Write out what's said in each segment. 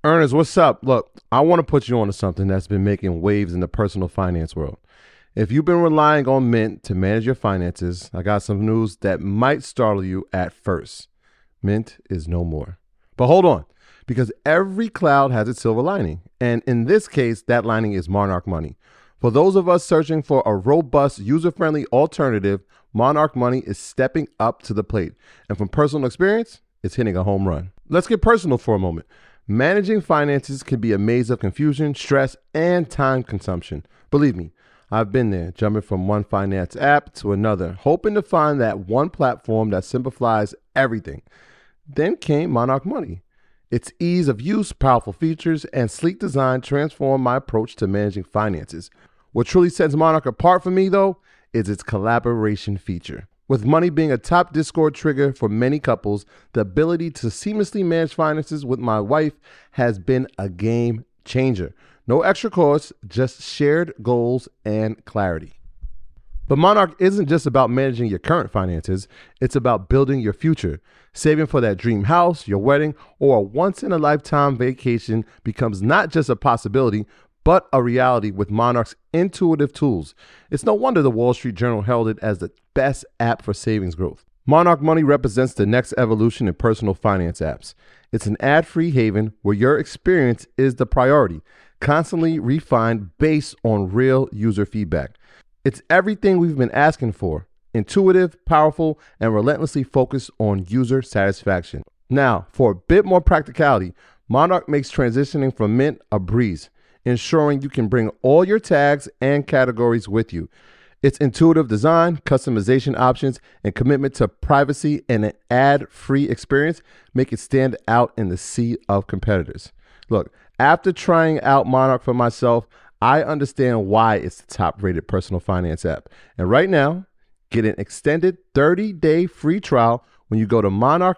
Ernest, what's up? Look, I want to put you on to something that's been making waves in the personal finance world. If you've been relying on Mint to manage your finances, I got some news that might startle you at first. Mint is no more. But hold on, because every cloud has its silver lining. And in this case, that lining is Monarch Money. For those of us searching for a robust, user-friendly alternative, Monarch Money is stepping up to the plate. And from personal experience, it's hitting a home run. Let's get personal for a moment. Managing finances can be a maze of confusion, stress, and time consumption. Believe me, I've been there, jumping from one finance app to another, hoping to find that one platform that simplifies everything. Then came Monarch Money. Its ease of use, powerful features, and sleek design transformed my approach to managing finances. What truly sets Monarch apart for me, though, is its collaboration feature. With money being a top Discord trigger for many couples, the ability to seamlessly manage finances with my wife has been a game changer. No extra costs, just shared goals and clarity. But Monarch isn't just about managing your current finances, it's about building your future. Saving for that dream house, your wedding, or a once-in-a-lifetime vacation becomes not just a possibility, but a reality with Monarch's intuitive tools. It's no wonder the Wall Street Journal held it as the best app for savings growth. Monarch Money represents the next evolution in personal finance apps. It's an ad-free haven where your experience is the priority, constantly refined based on real user feedback. It's everything we've been asking for: intuitive, powerful, and relentlessly focused on user satisfaction. Now, for a bit more practicality, Monarch makes transitioning from Mint a breeze, ensuring you can bring all your tags and categories with you. Its intuitive design, customization options, and commitment to privacy and an ad-free experience make it stand out in the sea of competitors. Look, after trying out Monarch for myself, I understand why it's the top-rated personal finance app. And right now, get an extended 30-day free trial when you go to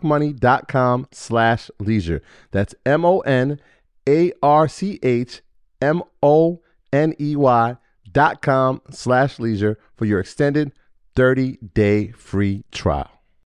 monarchmoney.com/leisure. That's monarchmoney.com/leisure for your extended 30-day free trial.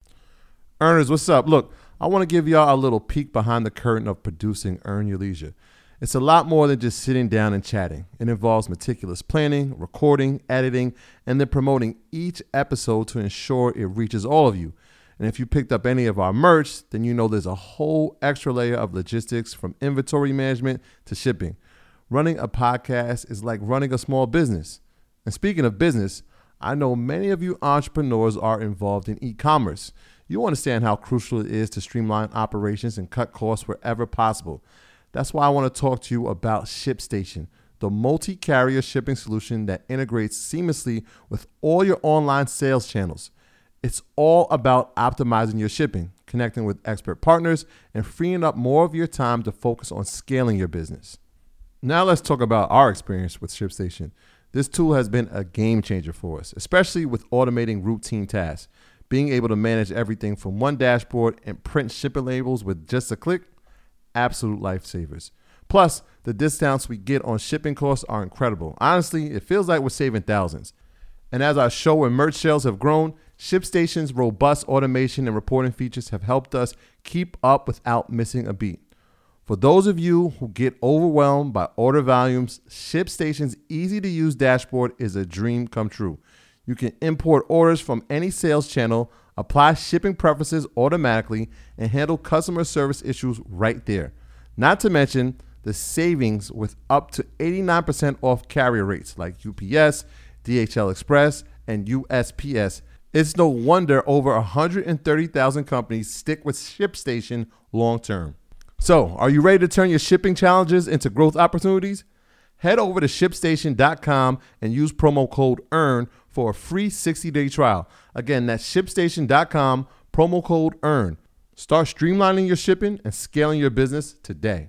Earners, what's up? Look, I want to give y'all a little peek behind the curtain of producing Earn Your Leisure. It's a lot more than just sitting down and chatting. It involves meticulous planning, recording, editing, and then promoting each episode to ensure it reaches all of you. And if you picked up any of our merch, then you know there's a whole extra layer of logistics, from inventory management to shipping. Running a podcast is like running a small business. And speaking of business, I know many of you entrepreneurs are involved in e-commerce. You understand how crucial it is to streamline operations and cut costs wherever possible. That's why I want to talk to you about ShipStation, the multi-carrier shipping solution that integrates seamlessly with all your online sales channels. It's all about optimizing your shipping, connecting with expert partners, and freeing up more of your time to focus on scaling your business. Now let's talk about our experience with ShipStation. This tool has been a game changer for us, especially with automating routine tasks. Being able to manage everything from one dashboard and print shipping labels with just a click, absolute lifesavers. Plus, the discounts we get on shipping costs are incredible. Honestly, it feels like we're saving thousands. And as our show and merch sales have grown, ShipStation's robust automation and reporting features have helped us keep up without missing a beat. For those of you who get overwhelmed by order volumes, ShipStation's easy-to-use dashboard is a dream come true. You can import orders from any sales channel, apply shipping preferences automatically, and handle customer service issues right there. Not to mention the savings with up to 89% off carrier rates like UPS, DHL Express, and USPS. It's no wonder over 130,000 companies stick with ShipStation long term. So, are you ready to turn your shipping challenges into growth opportunities? Head over to ShipStation.com and use promo code EARN for a free 60-day trial. Again, that's ShipStation.com, promo code EARN. Start streamlining your shipping and scaling your business today.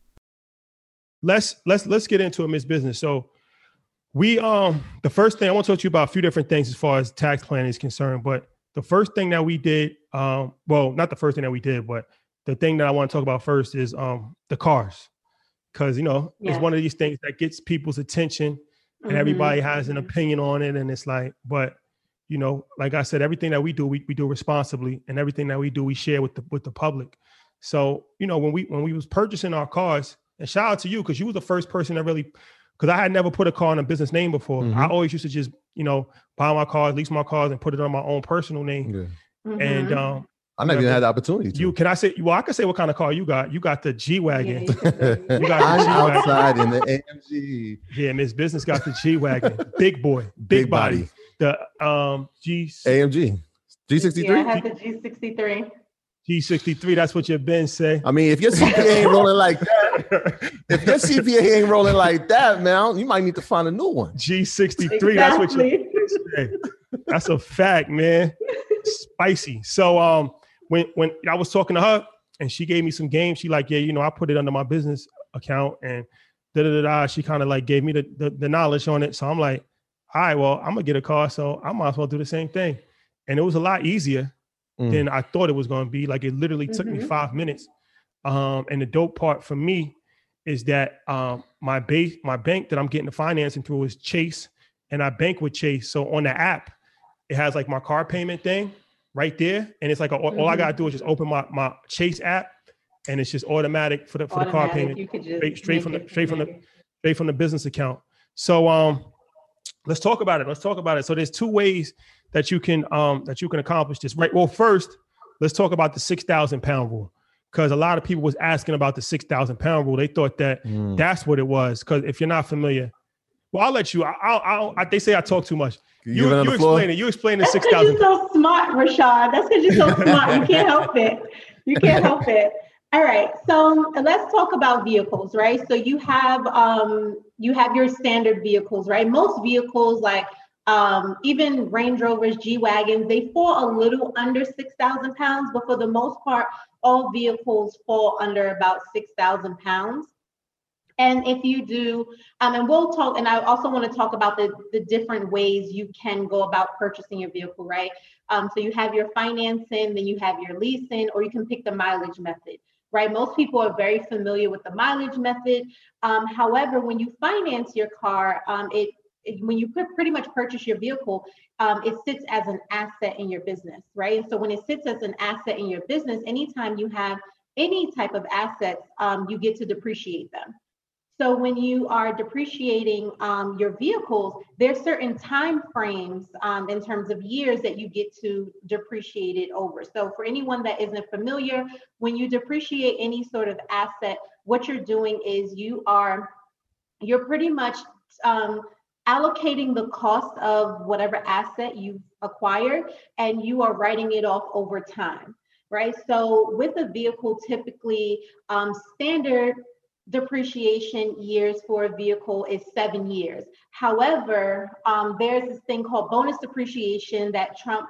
Let's get into it, Miss Business. So we the first thing I want to talk to you about a few different things as far as tax planning is concerned. But the first thing that we did, well, not the first thing that we did, but the thing that I want to talk about first is the cars. Because, it's one of these things that gets people's attention and everybody has an opinion on it. And it's like, but, like I said, everything that we do, we do responsibly, and everything that we do, we share with the public. So, when we was purchasing our cars, and shout out to you, because you was the first person that really, because I had never put a car in a business name before. I always used to just, buy my cars, lease my cars, and put it on my own personal name. Yeah. And I never even had the opportunity to. I can say what kind of car you got. You got the G-Wagon. Yeah, you got the G-Wagon. Outside in the AMG. Yeah, Miss Business got the G-Wagon. Big boy. Big body. The AMG. G63? Yeah, I have the G63. G63, that's what your Ben say. I mean, if your CPA ain't rolling like that, man, you might need to find a new one. G63, exactly. That's what your Ben say. That's a fact, man. Spicy. So when I was talking to her and she gave me some game, she like, yeah, I put it under my business account and she kind of like gave me the knowledge on it. So I'm like, all right, well, I'm gonna get a car, so I might as well do the same thing. And it was a lot easier than I thought it was going to be. Like, it literally took me 5 minutes. And the dope part for me is that my bank that I'm getting the financing through is Chase, and I bank with Chase. So on the app, it has like my car payment thing right there. And it's like, all I got to do is just open my Chase app, and it's just automatic for the car payment straight from the business account. So let's talk about it. So there's two ways that you can accomplish this, right? Well, first, let's talk about the 6,000 pound rule, because a lot of people was asking about the 6,000 pound rule. They thought that that's what it was. Because if you're not familiar, well, I'll let you. They say I talk too much. You explain it. You explain the 6,000. You're so smart, Rashad. That's because you're so smart. You can't help it. All right. So let's talk about vehicles, right? So you have your standard vehicles, right? Most vehicles, like even Range Rovers, G-Wagons, they fall a little under 6,000 pounds, but for the most part, all vehicles fall under about 6,000 pounds. And if you do, and we'll talk, and I also want to talk about the different ways you can go about purchasing your vehicle, right? So you have your financing, then you have your leasing, or you can pick the mileage method, right? Most people are very familiar with the mileage method. However, when you finance your car, when you pretty much purchase your vehicle, it sits as an asset in your business, right? And so when it sits as an asset in your business, anytime you have any type of assets, you get to depreciate them. So when you are depreciating your vehicles, there's certain time frames in terms of years that you get to depreciate it over. So for anyone that isn't familiar, when you depreciate any sort of asset, what you're doing is you're pretty much allocating the cost of whatever asset you've acquired, and you are writing it off over time, right? So with a vehicle, typically standard depreciation years for a vehicle is 7 years. However, there's this thing called bonus depreciation that Trump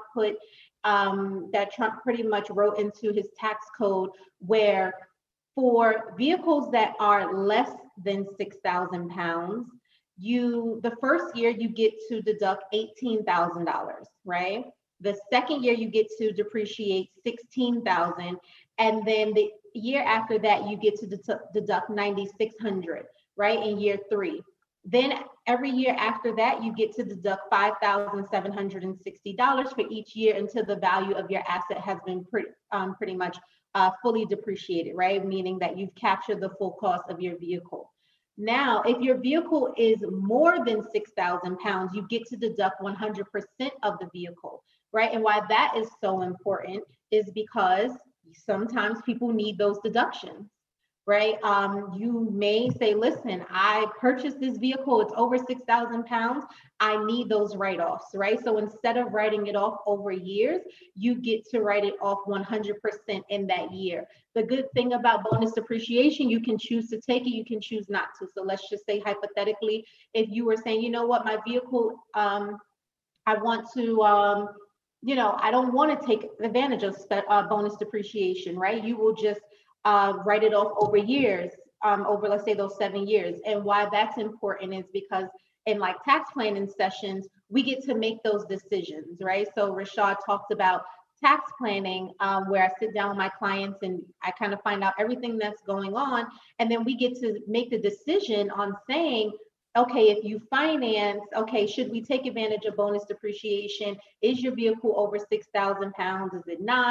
pretty much wrote into his tax code, where for vehicles that are less than 6,000 pounds, the first year you get to deduct $18,000, right? The second year you get to depreciate $16,000, and then the year after that you get to deduct $9,600, right? In year 3. Then every year after that you get to deduct $5,760 for each year until the value of your asset has been pretty much fully depreciated, right? Meaning that you've captured the full cost of your vehicle. Now, if your vehicle is more than 6,000 pounds, you get to deduct 100% of the vehicle, right? And why that is so important is because sometimes people need those deductions, right? You may say, listen, I purchased this vehicle, it's over 6,000 pounds. I need those write-offs, right? So instead of writing it off over years, you get to write it off 100% in that year. The good thing about bonus depreciation, you can choose to take it, you can choose not to. So let's just say hypothetically, if you were saying, you know what, my vehicle, I want to, I don't want to take advantage of bonus depreciation, right? You will just write it off over years, over, let's say, those 7 years. And why that's important is because in like tax planning sessions, we get to make those decisions, right? So Rashad talked about tax planning, where I sit down with my clients and I kind of find out everything that's going on. And then we get to make the decision on saying, okay, if you finance, okay, should we take advantage of bonus depreciation? Is your vehicle over 6,000 pounds? Is it not?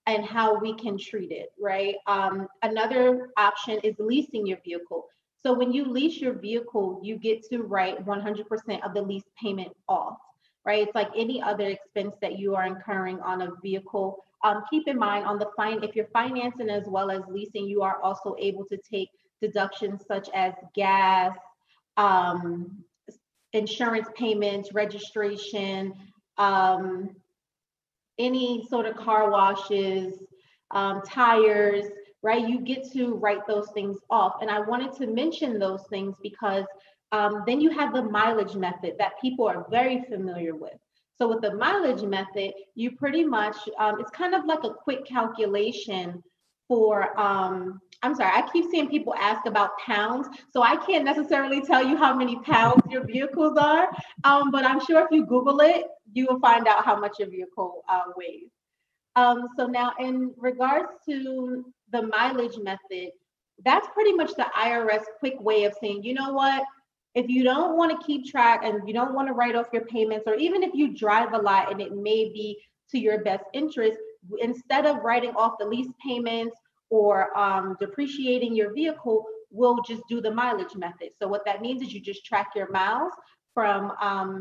and how we can treat it, right? Another option is leasing your vehicle. So when you lease your vehicle, you get to write 100% of the lease payment off, right? It's like any other expense that you are incurring on a vehicle. Keep in mind on the if you're financing as well as leasing, you are also able to take deductions such as gas, um, insurance payments, registration, any sort of car washes, tires, right? You get to write those things off. And I wanted to mention those things because then you have the mileage method that people are very familiar with. So with the mileage method, you pretty much, it's kind of like a quick calculation for, I'm sorry, I keep seeing people ask about pounds. So I can't necessarily tell you how many pounds your vehicles are, but I'm sure if you Google it, you will find out how much your vehicle weighs. So now in regards to the mileage method, that's pretty much the IRS quick way of saying, you know what, if you don't want to keep track and you don't want to write off your payments, or even if you drive a lot and it may be to your best interest, instead of writing off the lease payments or depreciating your vehicle, we'll just do the mileage method. So what that means is you just track your miles from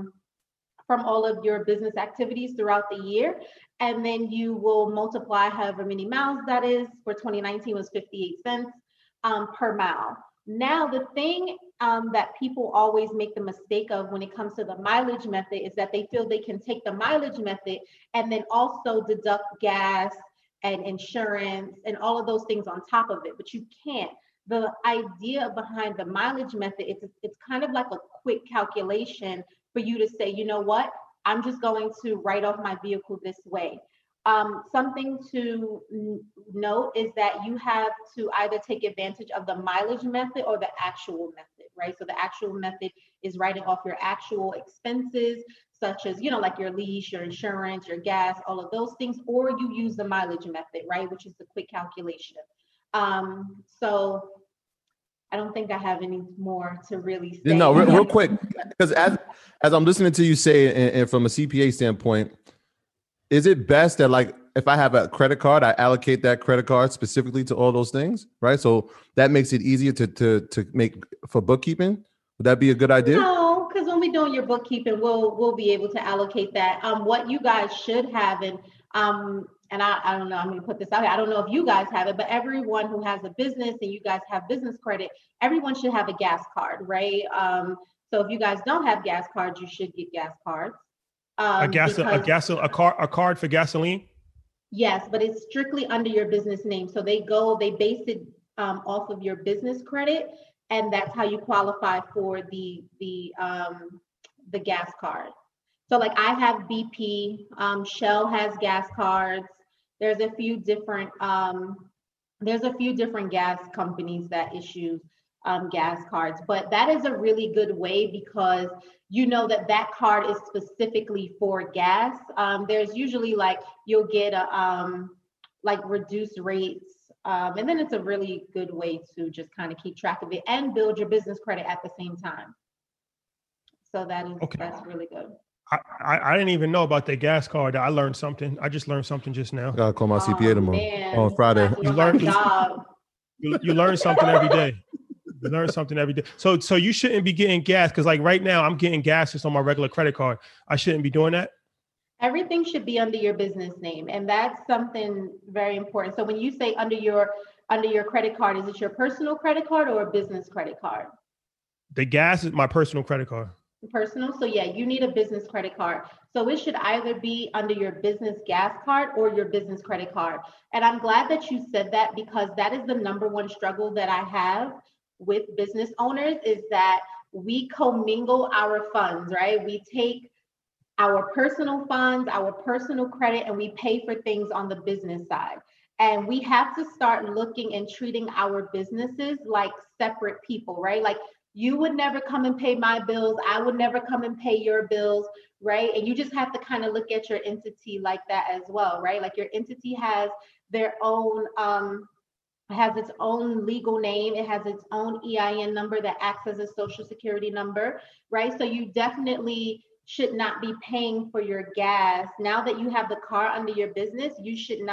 all of your business activities throughout the year. And then you will multiply however many miles that is. For 2019 was 58 cents per mile. Now, the thing that people always make the mistake of when it comes to the mileage method is that they feel they can take the mileage method and then also deduct gas and insurance and all of those things on top of it, but you can't. The idea behind the mileage method is it's kind of like a quick calculation for you to say, you know what, I'm just going to write off my vehicle this way. Something to note is that you have to either take advantage of the mileage method or the actual method, right? So the actual method is writing off your actual expenses, such as, you know, like your lease, your insurance, your gas, all of those things, or you use the mileage method, right? Which is the quick calculation. So I don't think I have any more to really say. No, real quick, because as I'm listening to you say, and from a CPA standpoint, is it best that, like, if I have a credit card, I allocate that credit card specifically to all those things, right? So that makes it easier to make for bookkeeping. Would that be a good idea? No, because when we're doing your bookkeeping, we'll be able to allocate that. What you guys should have, and I don't know, I'm going to put this out here. I don't know if you guys have it, but everyone who has a business and you guys have business credit, everyone should have a gas card, right? So if you guys don't have gas cards, you should get gas cards. A card for gasoline? Yes, but it's strictly under your business name. So they base it off of your business credit, and that's how you qualify for the gas card. So like I have BP, Shell has gas cards. There's a few different gas companies that issue gas cards, but that is a really good way because you know that card is specifically for gas. There's usually like you'll get a like reduced rates, and then it's a really good way to just kind of keep track of it and build your business credit at the same time. So that's really good. I didn't even know about the gas card. I learned something. I just learned something just now. I gotta call my CPA tomorrow on Friday. You learn something every day. You learn something every day. So you shouldn't be getting gas because like right now I'm getting gas just on my regular credit card. I shouldn't be doing that. Everything should be under your business name, and that's something very important. So when you say under your credit card, is it your personal credit card or a business credit card? The gas is my personal credit card. Personal. So yeah, you need a business credit card. So it should either be under your business gas card or your business credit card. And I'm glad that you said that because that is the number one struggle that I have with business owners is that we commingle our funds, right? We take our personal funds, our personal credit, and we pay for things on the business side. And we have to start looking and treating our businesses like separate people, right? Like you would never come and pay my bills. I would never come and pay your bills, right? And you just have to kind of look at your entity like that as well, right? Like your entity has their own, has its own legal name. It has its own EIN number that acts as a social security number, right? So you definitely should not be paying for your gas. Now that you have the car under your business, you should not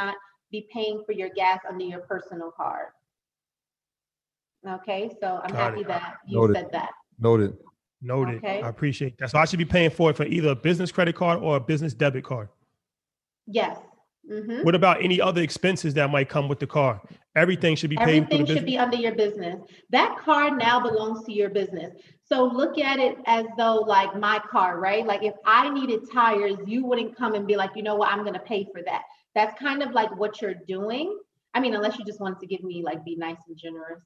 be paying for your gas under your personal card. Okay, so I'm happy that you said that. Noted. Okay. I appreciate that. So I should be paying for it for either a business credit card or a business debit card. Yes. Mm-hmm. What about any other expenses that might come with the car? Everything should be paid. Everything should be under your business. That car now belongs to your business. So look at it as though like my car, right? Like if I needed tires, you wouldn't come and be like, you know what, I'm going to pay for that. That's kind of like what you're doing. I mean, unless you just wanted to give me like, be nice and generous.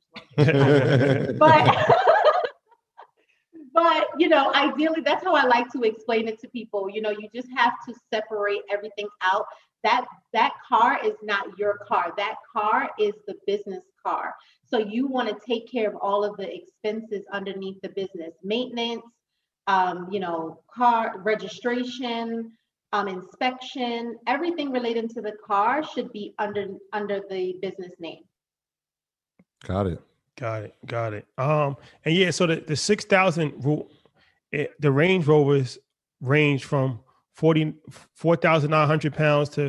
But, you know, ideally, that's how I like to explain it to people. You know, you just have to separate everything out. That car is not your car. That car is the business car. So you want to take care of all of the expenses underneath the business, maintenance, you know, car registration, inspection, everything related to the car should be under the business name. Got it. And yeah, so the 6,000 rule, the Range Rovers range from 4,900 pounds to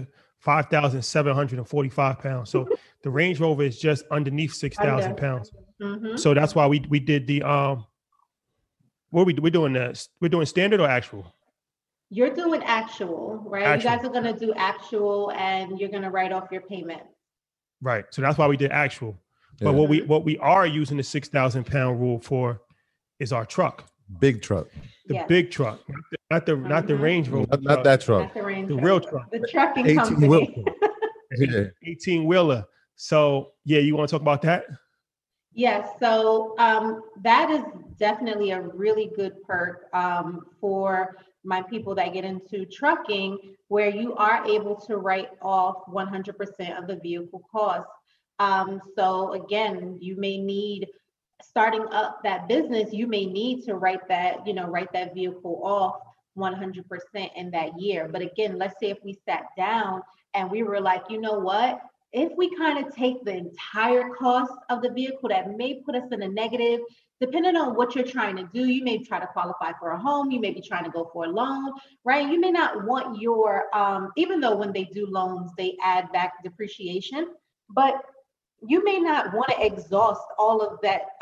5,745 pounds. So the Range Rover is just underneath 6,000 pounds. Mm-hmm. So that's why we did the what are we doing this? We're doing standard or actual? You're doing actual, right? Actual. You guys are gonna do actual, and you're gonna write off your payment. Right. So that's why we did actual. But what we are using the 6,000 pound rule for is our truck. Big truck. The big truck, not the Range Rover. Not that truck. Not the real truck. The trucking company. 18-wheeler. So yeah, you want to talk about that? Yes. So that is definitely a really good perk for my people that get into trucking, where you are able to write off 100% of the vehicle cost. So again, you may need, starting up that business, you may need to write that vehicle off 100% in that year. But again, let's say if we sat down and we were like, you know what, if we kind of take the entire cost of the vehicle, that may put us in a negative, depending on what you're trying to do. You may try to qualify for a home, you may be trying to go for a loan, right? You may not want your, even though when they do loans, they add back depreciation, but you may not want to exhaust all of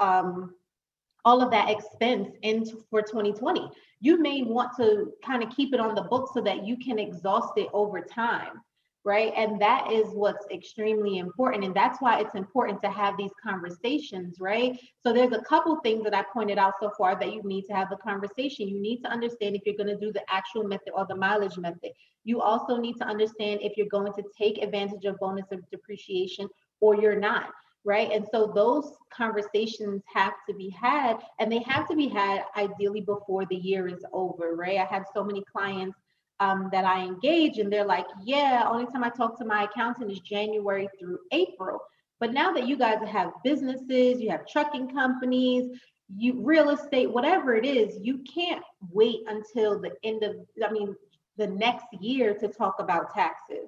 that expense for 2020. You may want to kind of keep it on the book so that you can exhaust it over time, right? And that is what's extremely important. And that's why it's important to have these conversations, right? So there's a couple things that I pointed out so far that you need to have the conversation. You need to understand if you're going to do the actual method or the mileage method. You also need to understand if you're going to take advantage of bonus of depreciation or you're not, right? And so those conversations have to be had, and they have to be had ideally before the year is over, right? I have so many clients that I engage, and they're like, yeah, only time I talk to my accountant is January through April. But now that you guys have businesses, you have trucking companies, real estate, whatever it is, you can't wait until the next year to talk about taxes.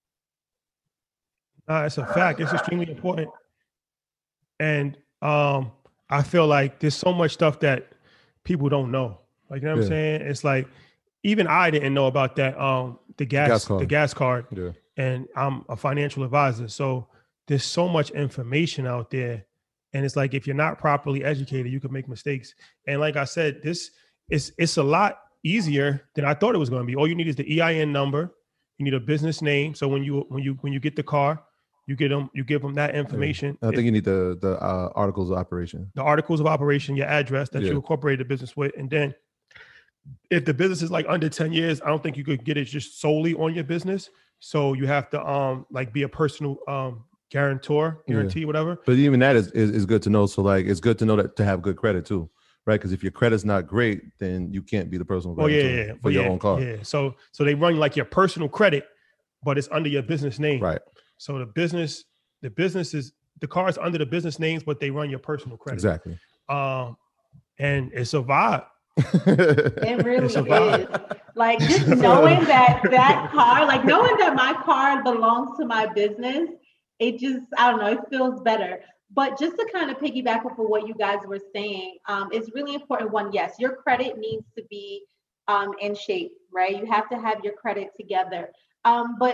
It's a fact. It's extremely important. And I feel like there's so much stuff that people don't know. Like, you know what I'm saying? It's like, even I didn't know about that, the gas card. Yeah. And I'm a financial advisor. So there's so much information out there. And it's like, if you're not properly educated, you can make mistakes. And like I said, it's a lot easier than I thought it was going to be. All you need is the EIN number. You need a business name. So when you get the car, you give them that information. I think you need the articles of operation. The articles of operation, your address that you incorporate the business with. And then if the business is like under 10 years, I don't think you could get it just solely on your business. So you have to like be a personal guarantee, whatever. But even that is good to know. So like, it's good to know that to have good credit too, right? Because if your credit's not great, then you can't be the personal guarantor for your own car. Yeah. So they run like your personal credit, but it's under your business name. Right. So the car is under the business names, but they run your personal credit. Exactly. And it's a vibe. It really is. Like, just knowing that car, like knowing that my car belongs to my business, it just, I don't know, it feels better. But just to kind of piggyback off of what you guys were saying, it's really important. One, yes, your credit needs to be in shape, right? You have to have your credit together. But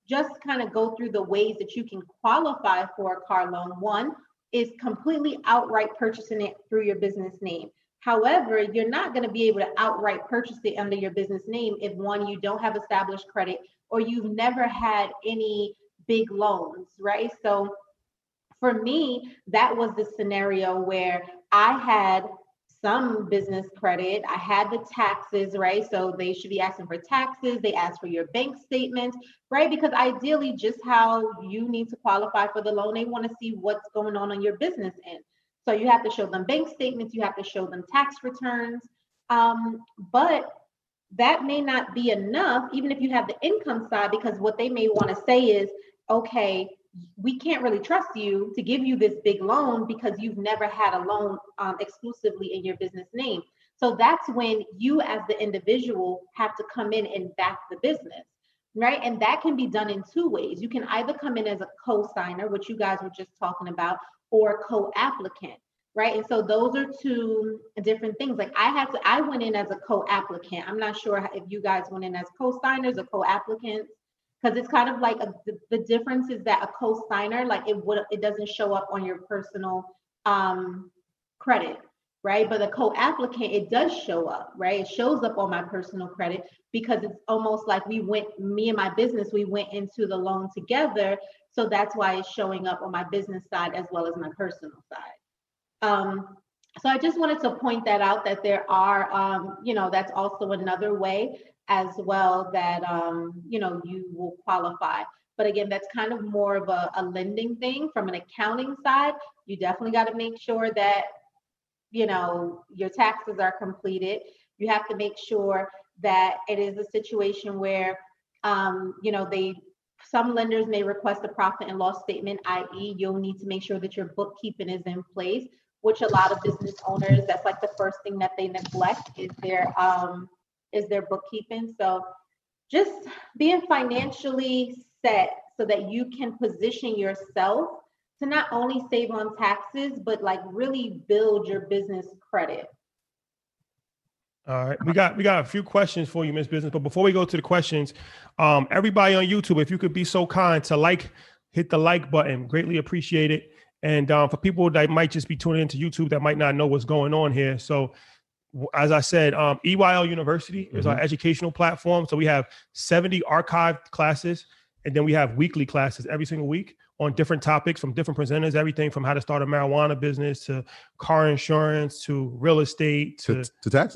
just kind of go through the ways that you can qualify for a car loan. One is completely outright purchasing it through your business name. However, you're not going to be able to outright purchase it under your business name if, one, you don't have established credit or you've never had any big loans, right? So for me, that was the scenario where I had some business credit. I had the taxes, right? So they should be asking for taxes. They ask for your bank statement, right? Because ideally, just how you need to qualify for the loan, they want to see what's going on your business end. So you have to show them bank statements. You have to show them tax returns. But that may not be enough, even if you have the income side, because what they may want to say is, okay, we can't really trust you to give you this big loan because you've never had a loan exclusively in your business name. So that's when you as the individual have to come in and back the business, right? And that can be done in two ways. You can either come in as a co-signer, which you guys were just talking about, or co-applicant, right? And so those are two different things. Like I went in as a co-applicant. I'm not sure if you guys went in as co-signers or co-applicants. Because it's kind of like the difference is that a co-signer, like it doesn't show up on your personal credit, right? But a co-applicant, it does show up, right? It shows up on my personal credit because it's almost like me and my business, we went into the loan together. So that's why it's showing up on my business side as well as my personal side. So I just wanted to point that out, that there are, that's also another way as well that, you will qualify. But again, that's kind of more of a lending thing. From an accounting side, you definitely got to make sure that, your taxes are completed. You have to make sure that it is a situation where, some lenders may request a profit and loss statement, i.e. you'll need to make sure that your bookkeeping is in place, which a lot of business owners, that's like the first thing that they neglect is their bookkeeping. So just being financially set so that you can position yourself to not only save on taxes, but like really build your business credit. All right, we got a few questions for you, Miss Business. But before we go to the questions, everybody on YouTube, if you could be so kind to hit the like button, greatly appreciate it. And for people that might just be tuning into YouTube that might not know what's going on here, so as I said, EYL University is our educational platform. So we have 70 archived classes, and then we have weekly classes every single week on different topics from different presenters, everything from how to start a marijuana business to car insurance to real estate to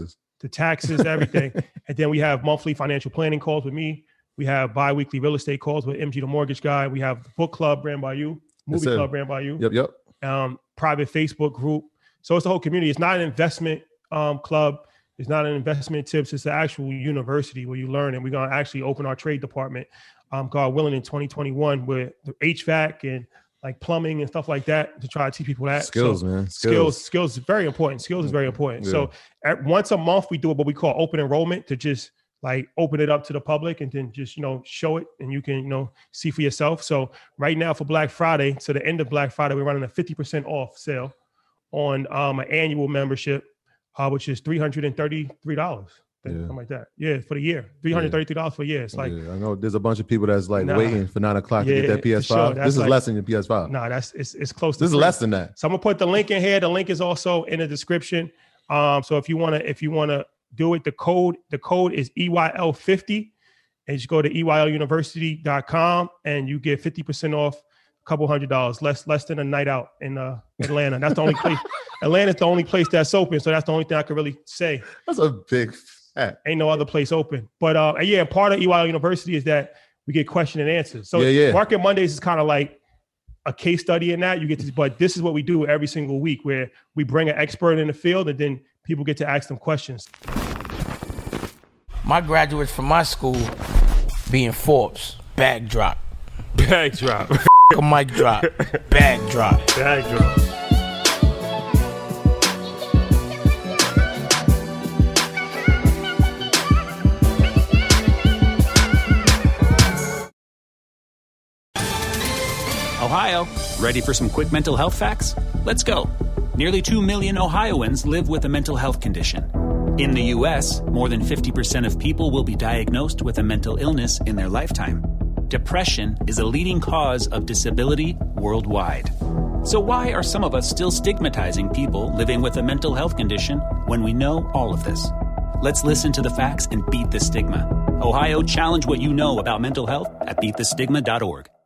taxes, everything. And then we have monthly financial planning calls with me. We have bi-weekly real estate calls with MG, the mortgage guy. We have the book club ran by you, movie club ran by you. Yep. Private Facebook group. So it's the whole community. It's not an investment club. It's not an investment tips. It's an actual university where you learn. And we're going to actually open our trade department, God willing, in 2021 with the HVAC and like plumbing and stuff like that to try to teach people that. Skills, so, man. Skills is very important. Skills is very important. Yeah. So once a month, we do what we call open enrollment to just like open it up to the public and then just, show it and you can, see for yourself. So right now for Black Friday, so the end of Black Friday, we're running a 50% off sale on an annual membership, which is $333. Something like that. Yeah, for the year. $333 for a year. It's like I know there's a bunch of people that's waiting for 9 o'clock to get that PS5. Sure. This is less than your PS5. No, it's close to this is less than that. So I'm gonna put the link in here. The link is also in the description. So if you wanna do it, the code is EYL50, and you just go to EYLUniversity.com and you get 50% off, a couple $100, less than a night out in Atlanta. That's the only place. Atlanta's the only place that's open, so that's the only thing I can really say. That's a big fact. Ain't no other place open. But part of EYL University is that we get question and answers. So Market Mondays is kind of like a case study in that. You get to, but this is what we do every single week, where we bring an expert in the field and then people get to ask them questions. My graduates from my school being Forbes, bag drop. Bag drop. A mic drop. Bag drop. Bag drop. Ohio, ready for some quick mental health facts? Let's go. Nearly 2 million Ohioans live with a mental health condition. In the U.S., more than 50% of people will be diagnosed with a mental illness in their lifetime. depression is a leading cause of disability worldwide. So why are some of us still stigmatizing people living with a mental health condition when we know all of this? Let's listen to the facts and beat the stigma. Ohio, challenge what you know about mental health at beatthestigma.org.